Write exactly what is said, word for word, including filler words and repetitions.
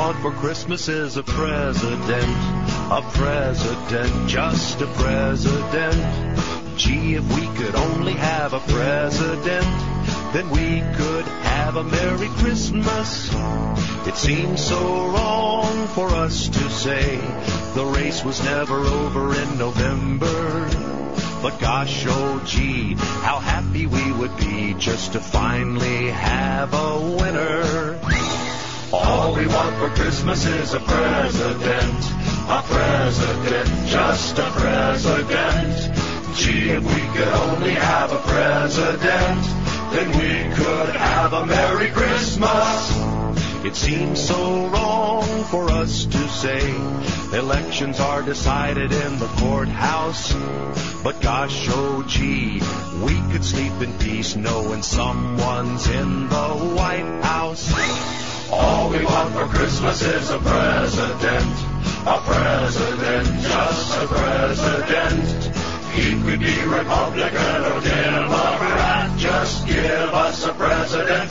want for Christmas is a president, a president, just a president. Gee, if we could only have a president, then we could have a Merry Christmas. It seems so wrong for us to say the race was never over in November. But gosh, oh gee, how happy we would be just to finally have a winner. All we want for Christmas is a president, a president, just a president. Gee, if we could only have a president, then we could have a Merry Christmas. It seems so wrong for us to say elections are decided in the courthouse. But gosh, oh gee, we could sleep in peace knowing someone's in the White House. All we want for Christmas is a president, a president, just a president. He could be Republican or Democrat, just give us a president.